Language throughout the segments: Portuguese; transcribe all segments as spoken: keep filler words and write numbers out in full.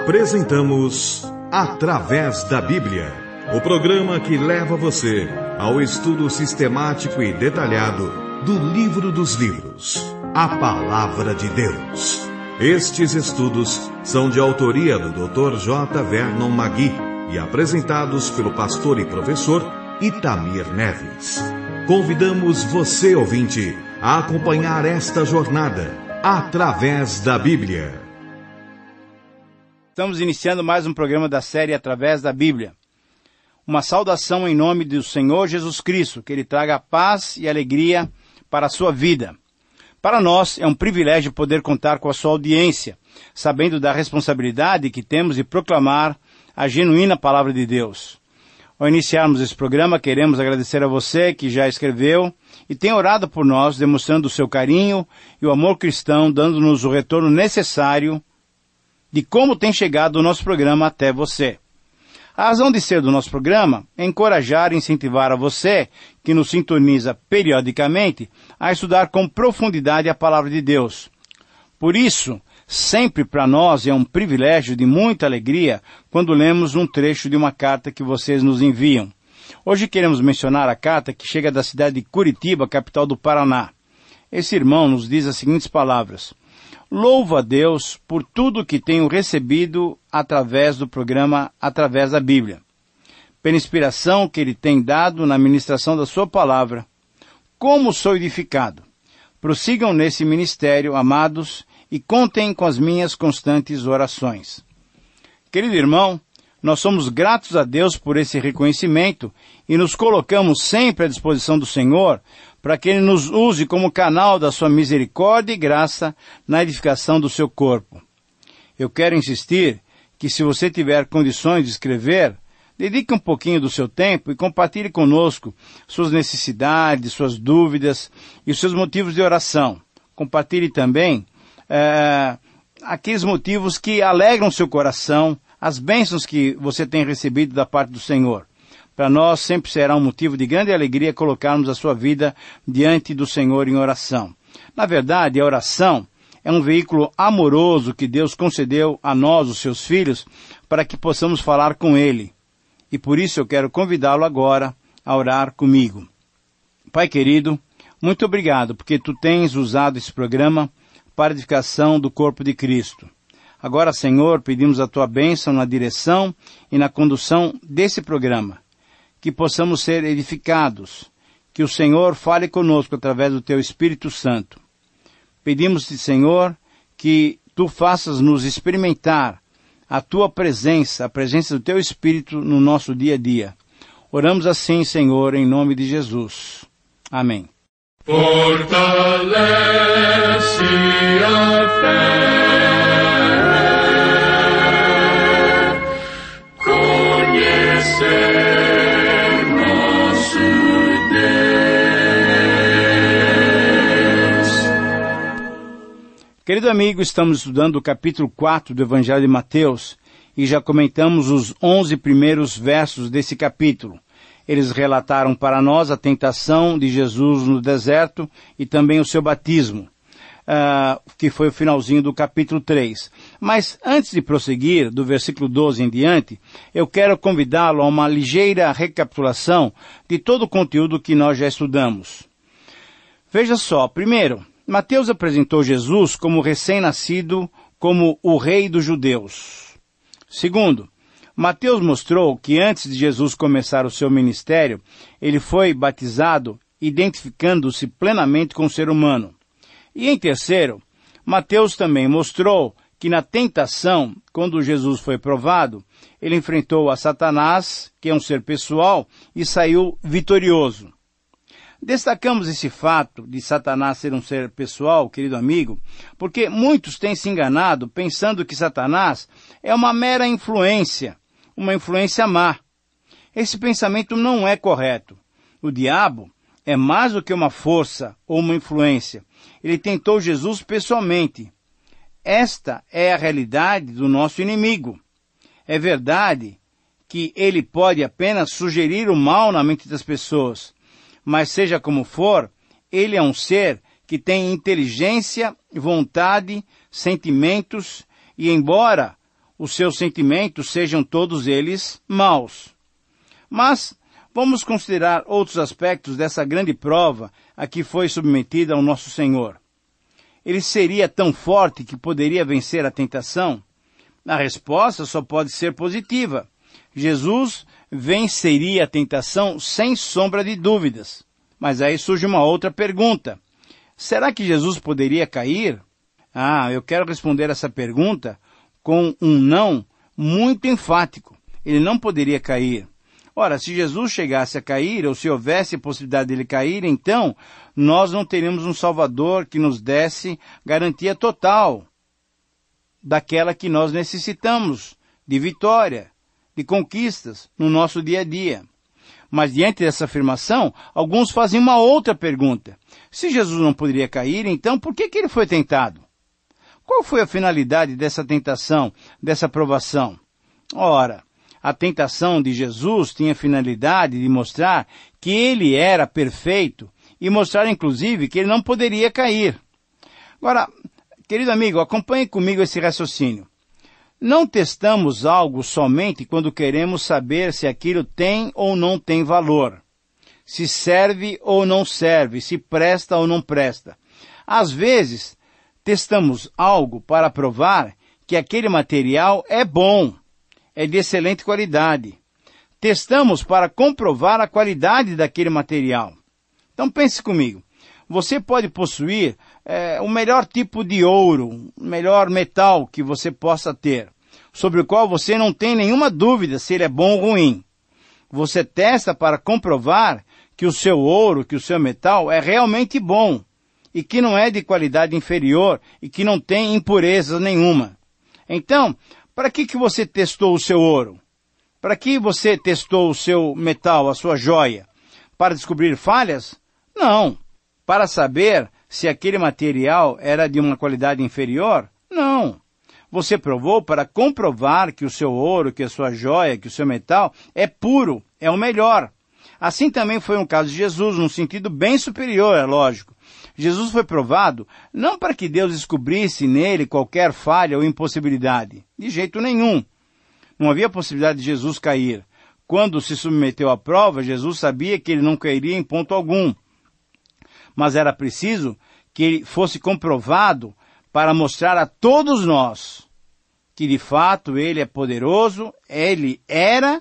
Apresentamos Através da Bíblia, o programa que leva você ao estudo sistemático e detalhado do Livro dos Livros, a Palavra de Deus. Estes estudos são de autoria do doutor J. Vernon Magui e apresentados pelo pastor e professor Itamir Neves. Convidamos você, ouvinte, a acompanhar esta jornada através da Bíblia. Estamos iniciando mais um programa da série Através da Bíblia. Uma saudação em nome do Senhor Jesus Cristo, que Ele traga paz e alegria para a sua vida. Para nós é um privilégio poder contar com a sua audiência, sabendo da responsabilidade que temos de proclamar a genuína Palavra de Deus. Ao iniciarmos esse programa, queremos agradecer a você que já escreveu e tem orado por nós, demonstrando o seu carinho e o amor cristão, dando-nos o retorno necessário de como tem chegado o nosso programa até você. A razão de ser do nosso programa é encorajar e incentivar a você, que nos sintoniza periodicamente, a estudar com profundidade a Palavra de Deus. Por isso, sempre para nós é um privilégio de muita alegria quando lemos um trecho de uma carta que vocês nos enviam. Hoje queremos mencionar a carta que chega da cidade de Curitiba, capital do Paraná. Esse irmão nos diz as seguintes palavras: louvo a Deus por tudo que tenho recebido através do programa Através da Bíblia, pela inspiração que Ele tem dado na ministração da sua palavra. Como sou edificado! Prossigam nesse ministério, amados, e contem com as minhas constantes orações. Querido irmão, nós somos gratos a Deus por esse reconhecimento e nos colocamos sempre à disposição do Senhor para que Ele nos use como canal da sua misericórdia e graça na edificação do seu corpo. Eu quero insistir que se você tiver condições de escrever, dedique um pouquinho do seu tempo e compartilhe conosco suas necessidades, suas dúvidas e os seus motivos de oração. Compartilhe também é, aqueles motivos que alegram seu coração, as bênçãos que você tem recebido da parte do Senhor. Para nós sempre será um motivo de grande alegria colocarmos a sua vida diante do Senhor em oração. Na verdade, a oração é um veículo amoroso que Deus concedeu a nós, os seus filhos, para que possamos falar com Ele. E por isso eu quero convidá-lo agora a orar comigo. Pai querido, muito obrigado, porque Tu tens usado esse programa para a edificação do corpo de Cristo. Agora, Senhor, pedimos a Tua bênção na direção e na condução desse programa, que possamos ser edificados, que o Senhor fale conosco através do Teu Espírito Santo. Pedimos-te, Senhor, que Tu faças-nos experimentar a Tua presença, a presença do Teu Espírito no nosso dia a dia. Oramos assim, Senhor, em nome de Jesus. Amém. Fortalece a fé, conhecer nosso Deus. Querido amigo, estamos estudando o capítulo quatro do Evangelho de Mateus e já comentamos os onze primeiros versos desse capítulo. Eles relataram para nós a tentação de Jesus no deserto e também o seu batismo, uh, que foi o finalzinho do capítulo três. Mas antes de prosseguir, do versículo doze em diante, eu quero convidá-lo a uma ligeira recapitulação de todo o conteúdo que nós já estudamos. Veja só, primeiro, Mateus apresentou Jesus como recém-nascido, como o rei dos judeus. Segundo, Mateus mostrou que antes de Jesus começar o seu ministério, ele foi batizado, identificando-se plenamente com o ser humano. E em terceiro, Mateus também mostrou que na tentação, quando Jesus foi provado, ele enfrentou a Satanás, que é um ser pessoal, e saiu vitorioso. Destacamos esse fato de Satanás ser um ser pessoal, querido amigo, porque muitos têm se enganado pensando que Satanás é uma mera influência, uma influência má. Esse pensamento não é correto. O diabo é mais do que uma força ou uma influência. Ele tentou Jesus pessoalmente. Esta é a realidade do nosso inimigo. É verdade que ele pode apenas sugerir o mal na mente das pessoas, mas seja como for, ele é um ser que tem inteligência, vontade, sentimentos, e embora os seus sentimentos sejam todos eles maus. Mas vamos considerar outros aspectos dessa grande prova a que foi submetida ao nosso Senhor. Ele seria tão forte que poderia vencer a tentação? A resposta só pode ser positiva. Jesus venceria a tentação sem sombra de dúvidas. Mas aí surge uma outra pergunta. Será que Jesus poderia cair? Ah, eu quero responder essa pergunta com um não muito enfático. Ele não poderia cair. Ora, se Jesus chegasse a cair, ou se houvesse possibilidade dele cair, então nós não teríamos um Salvador que nos desse garantia total daquela que nós necessitamos, de vitória, de conquistas no nosso dia a dia. Mas diante dessa afirmação, alguns fazem uma outra pergunta. Se Jesus não poderia cair, então por que que ele foi tentado? Qual foi a finalidade dessa tentação, dessa provação? Ora, a tentação de Jesus tinha a finalidade de mostrar que ele era perfeito e mostrar, inclusive, que ele não poderia cair. Agora, querido amigo, acompanhe comigo esse raciocínio. Não testamos algo somente quando queremos saber se aquilo tem ou não tem valor, se serve ou não serve, se presta ou não presta. Às vezes, testamos algo para provar que aquele material é bom, é de excelente qualidade. Testamos para comprovar a qualidade daquele material. Então pense comigo. Você pode possuir é, o melhor tipo de ouro, o melhor metal que você possa ter, sobre o qual você não tem nenhuma dúvida se ele é bom ou ruim. Você testa para comprovar que o seu ouro, que o seu metal é realmente bom, e que não é de qualidade inferior, e que não tem impureza nenhuma. Então, para que que você testou o seu ouro? Para que você testou o seu metal, a sua joia? Para descobrir falhas? Não. Para saber se aquele material era de uma qualidade inferior? Não. Você provou para comprovar que o seu ouro, que a sua joia, que o seu metal é puro, é o melhor. Assim também foi um caso de Jesus, num sentido bem superior, é lógico. Jesus foi provado não para que Deus descobrisse nele qualquer falha ou impossibilidade. De jeito nenhum. Não havia possibilidade de Jesus cair. Quando se submeteu à prova, Jesus sabia que ele não cairia em ponto algum. Mas era preciso que ele fosse comprovado para mostrar a todos nós que de fato ele é poderoso, ele era,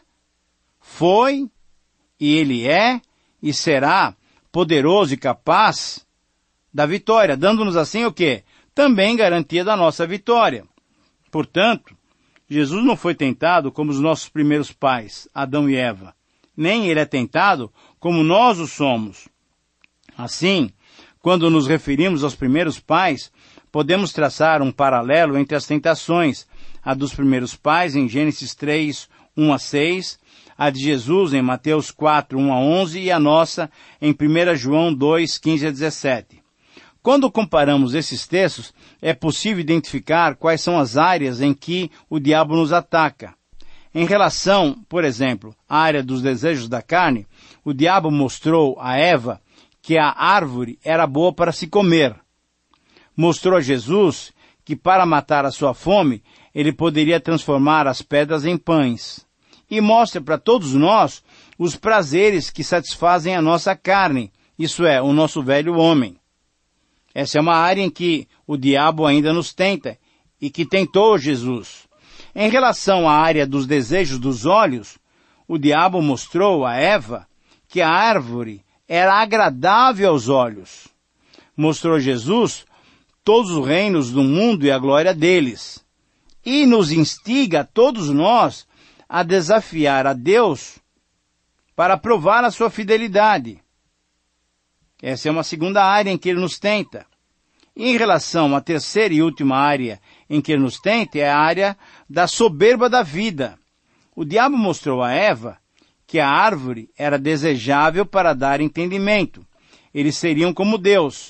foi, e ele é e será poderoso e capaz da vitória, dando-nos assim o quê? Também garantia da nossa vitória. Portanto, Jesus não foi tentado como os nossos primeiros pais, Adão e Eva. Nem ele é tentado como nós o somos. Assim, quando nos referimos aos primeiros pais, podemos traçar um paralelo entre as tentações, a dos primeiros pais em Gênesis três, um a seis, a de Jesus em Mateus quatro, um a onze e a nossa em primeira João dois, quinze a dezessete. Quando comparamos esses textos, é possível identificar quais são as áreas em que o diabo nos ataca. Em relação, por exemplo, à área dos desejos da carne, o diabo mostrou a Eva que a árvore era boa para se comer. Mostrou a Jesus que para matar a sua fome, ele poderia transformar as pedras em pães. E mostra para todos nós os prazeres que satisfazem a nossa carne, isso é, o nosso velho homem. Essa é uma área em que o diabo ainda nos tenta e que tentou Jesus. Em relação à área dos desejos dos olhos, o diabo mostrou a Eva que a árvore era agradável aos olhos. Mostrou a Jesus todos os reinos do mundo e a glória deles. E nos instiga a todos nós a desafiar a Deus para provar a sua fidelidade. Essa é uma segunda área em que ele nos tenta. E em relação à terceira e última área em que ele nos tenta, é a área da soberba da vida. O diabo mostrou a Eva que a árvore era desejável para dar entendimento. Eles seriam como Deus.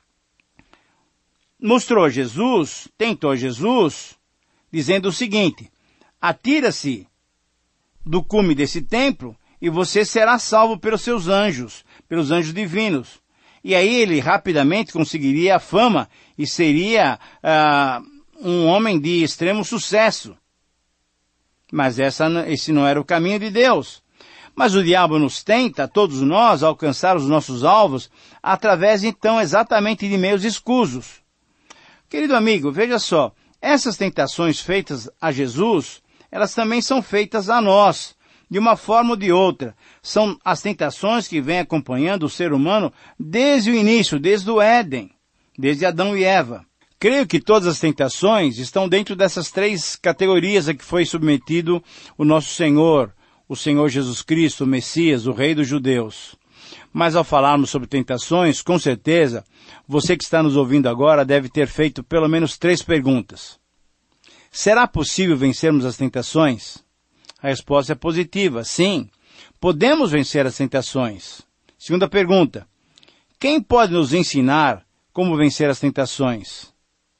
Mostrou a Jesus, tentou a Jesus, dizendo o seguinte: atira-se do cume desse templo e você será salvo pelos seus anjos, pelos anjos divinos. E aí ele rapidamente conseguiria a fama e seria ah, um homem de extremo sucesso. Mas essa, esse não era o caminho de Deus. Mas o diabo nos tenta, todos nós, a alcançar os nossos alvos, através então exatamente de meios escusos. Querido amigo, veja só, essas tentações feitas a Jesus, elas também são feitas a nós, de uma forma ou de outra. São as tentações que vêm acompanhando o ser humano desde o início, desde o Éden, desde Adão e Eva. Creio que todas as tentações estão dentro dessas três categorias a que foi submetido o nosso Senhor, o Senhor Jesus Cristo, o Messias, o Rei dos Judeus. Mas ao falarmos sobre tentações, com certeza, você que está nos ouvindo agora deve ter feito pelo menos três perguntas. Será possível vencermos as tentações? A resposta é positiva, sim. Podemos vencer as tentações. Segunda pergunta. Quem pode nos ensinar como vencer as tentações?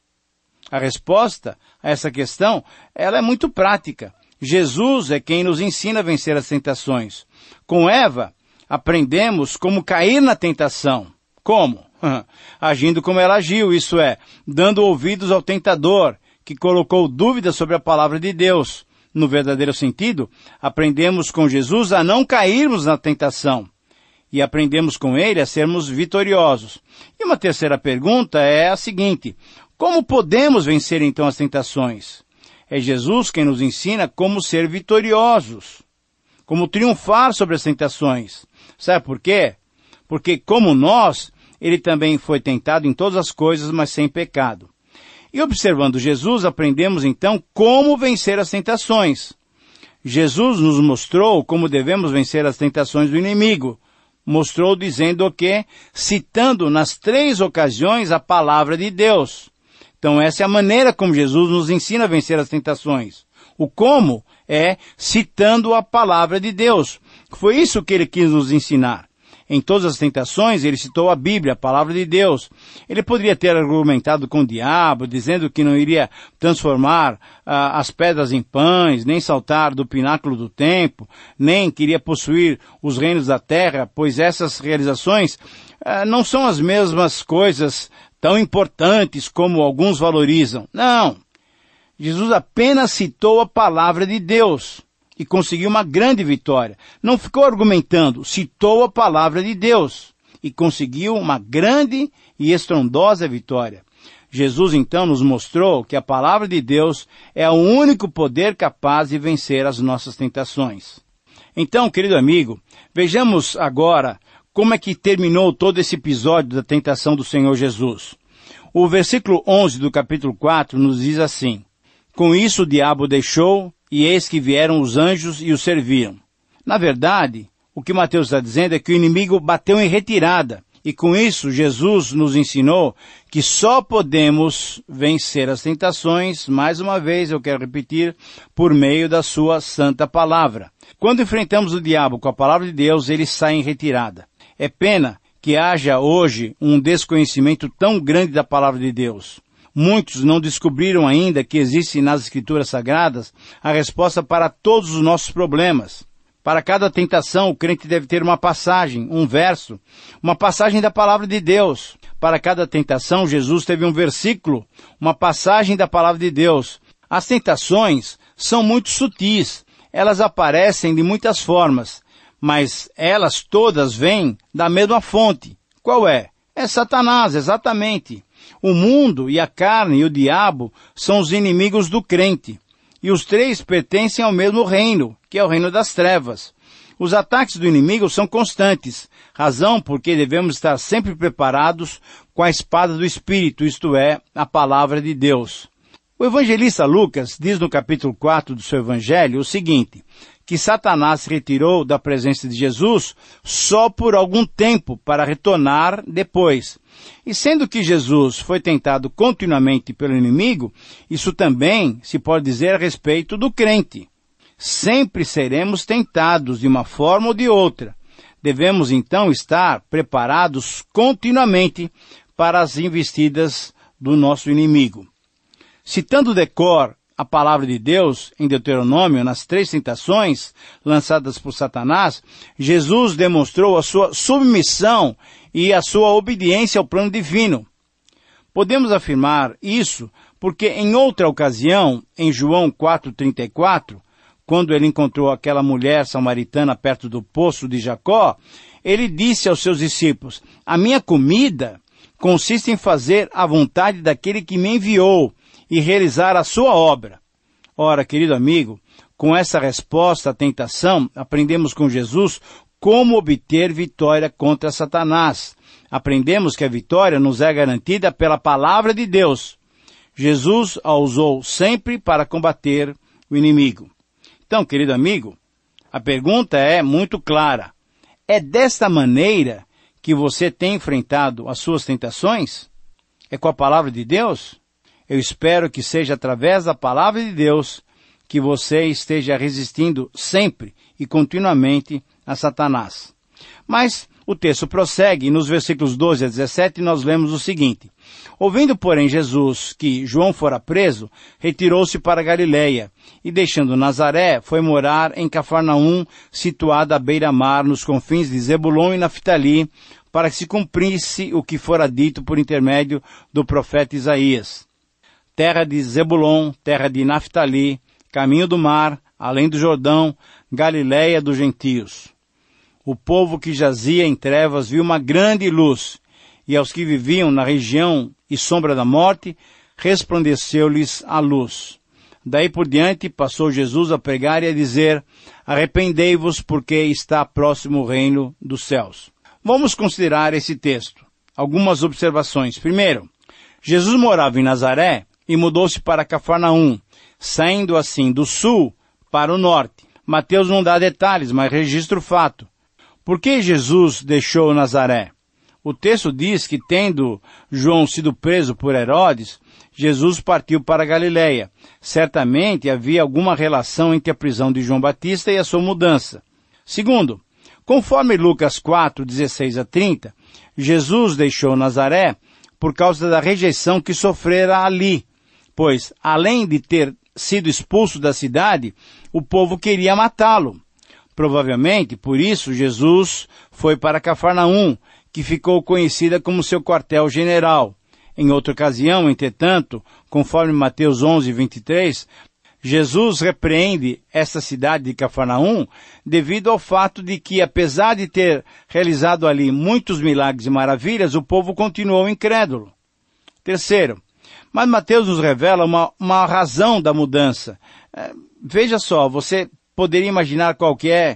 A resposta a essa questão, ela é muito prática. Jesus é quem nos ensina a vencer as tentações. Com Eva, aprendemos como cair na tentação. Como? Agindo como ela agiu, isso é, dando ouvidos ao tentador, que colocou dúvidas sobre a palavra de Deus. No verdadeiro sentido, aprendemos com Jesus a não cairmos na tentação. E aprendemos com ele a sermos vitoriosos. E uma terceira pergunta é a seguinte: como podemos vencer então as tentações? É Jesus quem nos ensina como ser vitoriosos, como triunfar sobre as tentações. Sabe por quê? Porque, como nós, ele também foi tentado em todas as coisas, mas sem pecado. E observando Jesus, aprendemos então como vencer as tentações. Jesus nos mostrou como devemos vencer as tentações do inimigo. Mostrou dizendo o quê? Citando nas três ocasiões a palavra de Deus. Então essa é a maneira como Jesus nos ensina a vencer as tentações. O como é citando a palavra de Deus. Foi isso que ele quis nos ensinar. Em todas as tentações, ele citou a Bíblia, a palavra de Deus. Ele poderia ter argumentado com o diabo, dizendo que não iria transformar ah, as pedras em pães, nem saltar do pináculo do templo, nem queria possuir os reinos da terra, pois essas realizações ah, não são as mesmas coisas tão importantes como alguns valorizam. Não. Jesus apenas citou a palavra de Deus e conseguiu uma grande vitória. Não ficou argumentando, citou a palavra de Deus e conseguiu uma grande e estrondosa vitória. Jesus então nos mostrou que a palavra de Deus é o único poder capaz de vencer as nossas tentações. Então, querido amigo, vejamos agora como é que terminou todo esse episódio da tentação do Senhor Jesus. O versículo onze do capítulo quatro nos diz assim: com isso o diabo deixou, e eis que vieram os anjos e o serviram. Na verdade, o que Mateus está dizendo é que o inimigo bateu em retirada, e com isso Jesus nos ensinou que só podemos vencer as tentações, mais uma vez eu quero repetir, por meio da sua santa palavra. Quando enfrentamos o diabo com a palavra de Deus, ele sai em retirada. É pena que haja hoje um desconhecimento tão grande da palavra de Deus. Muitos não descobriram ainda que existe nas Escrituras Sagradas a resposta para todos os nossos problemas. Para cada tentação, o crente deve ter uma passagem, um verso, uma passagem da palavra de Deus. Para cada tentação, Jesus teve um versículo, uma passagem da palavra de Deus. As tentações são muito sutis, elas aparecem de muitas formas, mas elas todas vêm da mesma fonte. Qual é? É Satanás, exatamente. O mundo e a carne e o diabo são os inimigos do crente. E os três pertencem ao mesmo reino, que é o reino das trevas. Os ataques do inimigo são constantes, razão porque devemos estar sempre preparados com a espada do Espírito, isto é, a palavra de Deus. O evangelista Lucas diz no capítulo quatro do seu evangelho o seguinte, que Satanás se retirou da presença de Jesus só por algum tempo para retornar depois. E sendo que Jesus foi tentado continuamente pelo inimigo, isso também se pode dizer a respeito do crente. Sempre seremos tentados de uma forma ou de outra. Devemos então estar preparados continuamente para as investidas do nosso inimigo. Citando de cor a palavra de Deus em Deuteronômio, nas três tentações lançadas por Satanás, Jesus demonstrou a sua submissão e a sua obediência ao plano divino. Podemos afirmar isso porque em outra ocasião, em João quatro, trinta e quatro, quando ele encontrou aquela mulher samaritana perto do poço de Jacó, ele disse aos seus discípulos: a minha comida consiste em fazer a vontade daquele que me enviou e realizar a sua obra. Ora, querido amigo, com essa resposta à tentação, aprendemos com Jesus como obter vitória contra Satanás. Aprendemos que a vitória nos é garantida pela palavra de Deus. Jesus a usou sempre para combater o inimigo. Então, querido amigo, a pergunta é muito clara. É desta maneira que você tem enfrentado as suas tentações? É com a palavra de Deus? Eu espero que seja através da palavra de Deus que você esteja resistindo sempre e continuamente a Satanás. Mas o texto prossegue e nos versículos doze a dezessete nós lemos o seguinte: ouvindo, porém, Jesus que João fora preso, retirou-se para Galiléia e, deixando Nazaré, foi morar em Cafarnaum, situada à beira-mar, nos confins de Zebulon e Naftali, para que se cumprisse o que fora dito por intermédio do profeta Isaías. Terra de Zebulon, terra de Naftali, caminho do mar, além do Jordão, Galiléia dos gentios. O povo que jazia em trevas viu uma grande luz, e aos que viviam na região e sombra da morte, resplandeceu-lhes a luz. Daí por diante passou Jesus a pregar e a dizer: arrependei-vos, porque está próximo o reino dos céus. Vamos considerar esse texto. Algumas observações. Primeiro, Jesus morava em Nazaré e mudou-se para Cafarnaum, saindo assim do sul para o norte. Mateus não dá detalhes, mas registra o fato. Por que Jesus deixou Nazaré? O texto diz que, tendo João sido preso por Herodes, Jesus partiu para Galiléia. Certamente havia alguma relação entre a prisão de João Batista e a sua mudança. Segundo, conforme Lucas quatro, dezesseis a trinta, Jesus deixou Nazaré por causa da rejeição que sofrera ali, pois, além de ter sido expulso da cidade, o povo queria matá-lo. Provavelmente, por isso, Jesus foi para Cafarnaum, que ficou conhecida como seu quartel-general. Em outra ocasião, entretanto, conforme Mateus onze, vinte e três, Jesus repreende esta cidade de Cafarnaum devido ao fato de que, apesar de ter realizado ali muitos milagres e maravilhas, o povo continuou incrédulo. Terceiro, mas Mateus nos revela uma, uma razão da mudança. É, veja só, você poderia imaginar qual que é.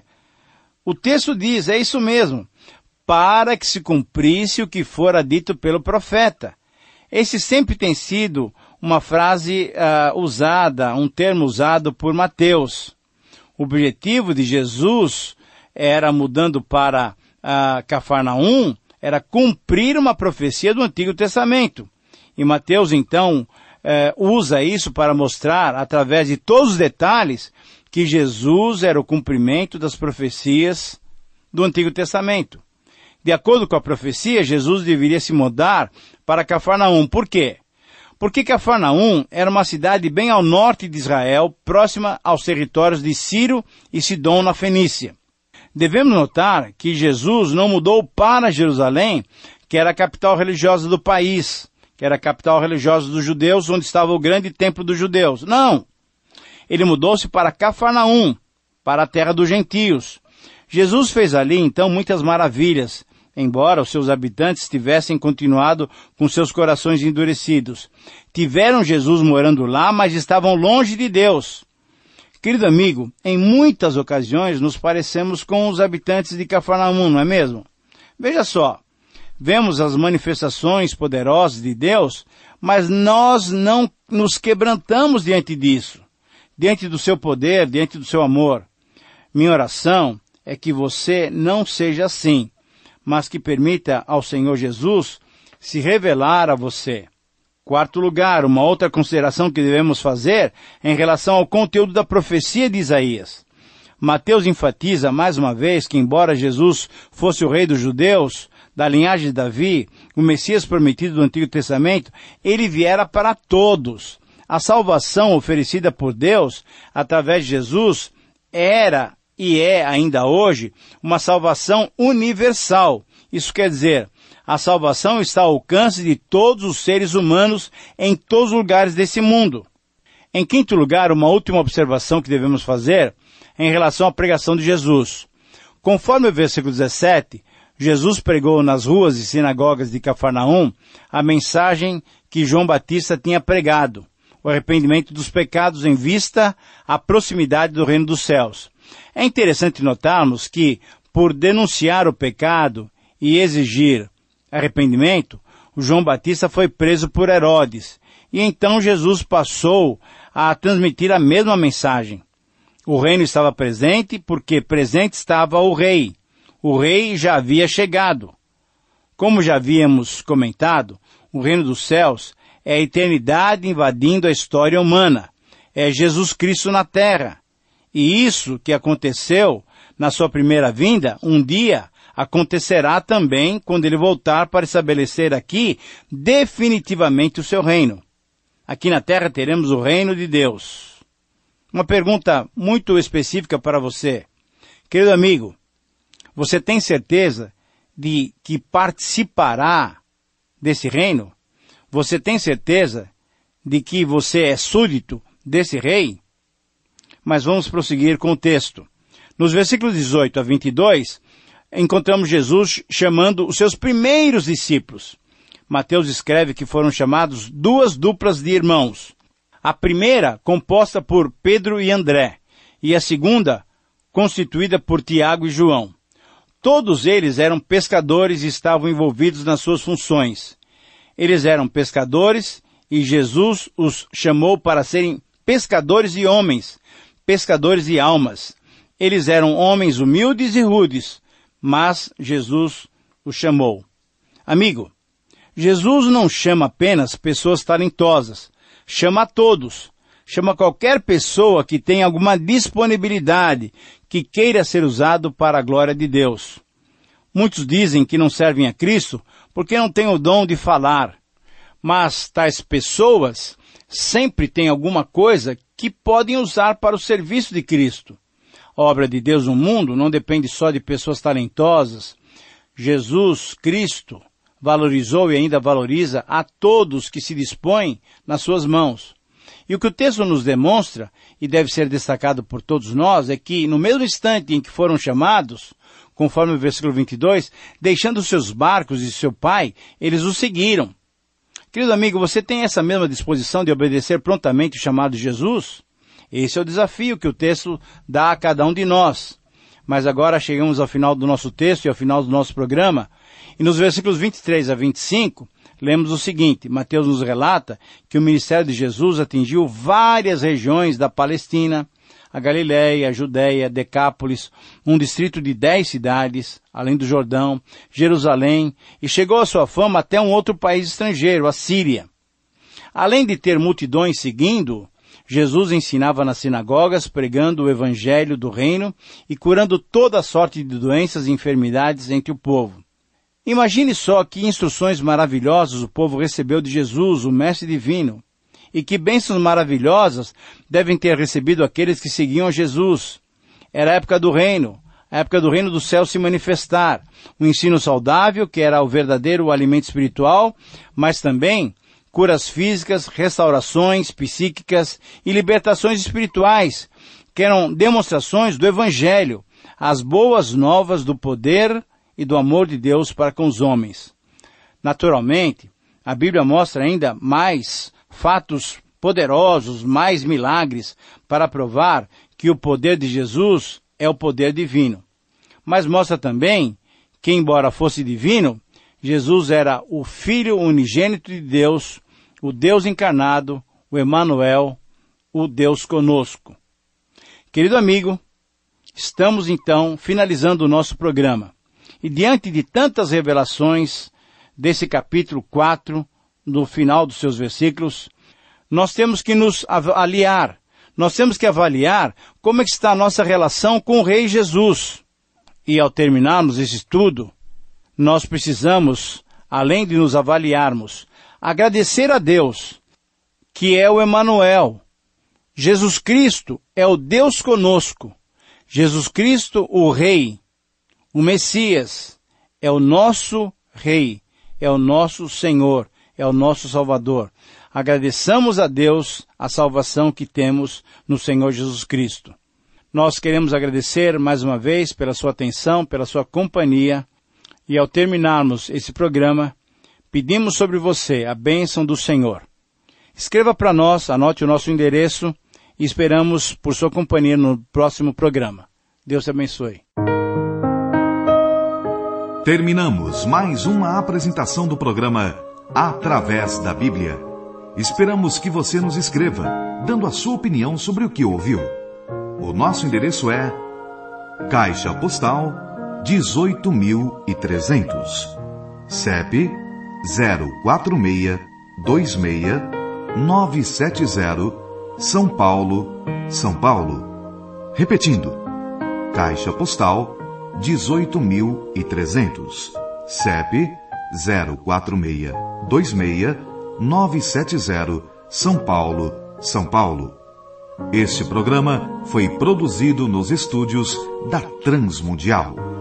O texto diz, é isso mesmo, para que se cumprisse o que fora dito pelo profeta. Esse sempre tem sido uma frase uh, usada, um termo usado por Mateus. O objetivo de Jesus era, mudando para uh, Cafarnaum, era cumprir uma profecia do Antigo Testamento. E Mateus, então, uh, usa isso para mostrar, através de todos os detalhes, que Jesus era o cumprimento das profecias do Antigo Testamento. De acordo com a profecia, Jesus deveria se mudar para Cafarnaum. Por quê? Porque Cafarnaum era uma cidade bem ao norte de Israel, próxima aos territórios de Ciro e Sidom na Fenícia. Devemos notar que Jesus não mudou para Jerusalém, que era a capital religiosa do país, que era a capital religiosa dos judeus, onde estava o grande templo dos judeus. Não! Ele mudou-se para Cafarnaum, para a terra dos gentios. Jesus fez ali, então, muitas maravilhas, embora os seus habitantes tivessem continuado com seus corações endurecidos. Tiveram Jesus morando lá, mas estavam longe de Deus. Querido amigo, em muitas ocasiões nos parecemos com os habitantes de Cafarnaum, não é mesmo? Veja só, vemos as manifestações poderosas de Deus, mas nós não nos quebrantamos diante disso, diante do seu poder, diante do seu amor. Minha oração é que você não seja assim, mas que permita ao Senhor Jesus se revelar a você. Quarto lugar, uma outra consideração que devemos fazer em relação ao conteúdo da profecia de Isaías. Mateus enfatiza mais uma vez que, embora Jesus fosse o rei dos judeus, da linhagem de Davi, o Messias prometido do Antigo Testamento, ele viera para todos. A salvação oferecida por Deus, através de Jesus, era e é ainda hoje uma salvação universal. Isso quer dizer, a salvação está ao alcance de todos os seres humanos em todos os lugares desse mundo. Em quinto lugar, uma última observação que devemos fazer em relação à pregação de Jesus. Conforme o versículo dezessete, Jesus pregou nas ruas e sinagogas de Cafarnaum a mensagem que João Batista tinha pregado, o arrependimento dos pecados em vista à proximidade do reino dos céus. É interessante notarmos que, por denunciar o pecado e exigir arrependimento, o João Batista foi preso por Herodes, e então Jesus passou a transmitir a mesma mensagem. O reino estava presente porque presente estava o rei. O rei já havia chegado. Como já havíamos comentado, o reino dos céus é a eternidade invadindo a história humana. É Jesus Cristo na terra. E isso que aconteceu na sua primeira vinda, um dia acontecerá também quando ele voltar para estabelecer aqui definitivamente o seu reino. Aqui na terra teremos o reino de Deus. Uma pergunta muito específica para você. Querido amigo, você tem certeza de que participará desse reino? Você tem certeza de que você é súdito desse rei? Mas vamos prosseguir com o texto. Nos versículos dezoito a vinte e dois, encontramos Jesus chamando os seus primeiros discípulos. Mateus escreve que foram chamados duas duplas de irmãos. A primeira, composta por Pedro e André, e a segunda, constituída por Tiago e João. Todos eles eram pescadores e estavam envolvidos nas suas funções. Eles eram pescadores e Jesus os chamou para serem pescadores de homens, pescadores de almas. Eles eram homens humildes e rudes, mas Jesus os chamou. Amigo, Jesus não chama apenas pessoas talentosas, chama a todos, chama qualquer pessoa que tenha alguma disponibilidade, que queira ser usado para a glória de Deus. Muitos dizem que não servem a Cristo porque não têm o dom de falar, mas tais pessoas sempre têm alguma coisa que podem usar para o serviço de Cristo. A obra de Deus no mundo não depende só de pessoas talentosas. Jesus Cristo valorizou e ainda valoriza a todos que se dispõem nas suas mãos. E o que o texto nos demonstra, e deve ser destacado por todos nós, é que no mesmo instante em que foram chamados, conforme o versículo vinte e dois, deixando seus barcos e seu pai, eles o seguiram. Querido amigo, você tem essa mesma disposição de obedecer prontamente o chamado de Jesus? Esse é o desafio que o texto dá a cada um de nós. Mas agora chegamos ao final do nosso texto e ao final do nosso programa, e nos versículos vinte e três a vinte e cinco, lemos o seguinte: Mateus nos relata que o ministério de Jesus atingiu várias regiões da Palestina, a Galileia, a Judéia, Decápolis, um distrito de dez cidades, além do Jordão, Jerusalém, e chegou a sua fama até um outro país estrangeiro, a Síria. Além de ter multidões seguindo, Jesus ensinava nas sinagogas, pregando o evangelho do reino e curando toda sorte de doenças e enfermidades entre o povo. Imagine só que instruções maravilhosas o povo recebeu de Jesus, o Mestre Divino, e que bênçãos maravilhosas devem ter recebido aqueles que seguiam a Jesus. Era a época do reino, a época do reino do céu se manifestar, um ensino saudável, que era o verdadeiro alimento espiritual, mas também curas físicas, restaurações psíquicas e libertações espirituais, que eram demonstrações do Evangelho, as boas novas do poder e do amor de Deus para com os homens. Naturalmente, a Bíblia mostra ainda mais fatos poderosos, mais milagres, para provar que o poder de Jesus é o poder divino. Mas mostra também que, embora fosse divino, Jesus era o Filho unigênito de Deus, o Deus encarnado, o Emanuel, o Deus conosco. Querido amigo, estamos então finalizando o nosso programa. E diante de tantas revelações desse capítulo quatro, no final dos seus versículos, nós temos que nos avaliar, nós temos que avaliar como é que está a nossa relação com o Rei Jesus. E ao terminarmos esse estudo, nós precisamos, além de nos avaliarmos, agradecer a Deus, que é o Emanuel. Jesus Cristo é o Deus conosco. Jesus Cristo, o Rei, o Messias, é o nosso Rei, é o nosso Senhor, é o nosso Salvador. Agradeçamos a Deus a salvação que temos no Senhor Jesus Cristo. Nós queremos agradecer mais uma vez pela sua atenção, pela sua companhia, e ao terminarmos esse programa, pedimos sobre você a bênção do Senhor. Escreva para nós, anote o nosso endereço e esperamos por sua companhia no próximo programa. Deus te abençoe. Terminamos mais uma apresentação do programa Através da Bíblia. Esperamos que você nos escreva, dando a sua opinião sobre o que ouviu. O nosso endereço é Caixa Postal dezoito mil e trezentos, C E P zero quatro seis dois seis nove sete zero, São Paulo, São Paulo. Repetindo, Caixa Postal dezoito mil e trezentos, C E P zero quatro seis dois seis nove sete zero, São Paulo, São Paulo. Este programa foi produzido nos estúdios da Transmundial.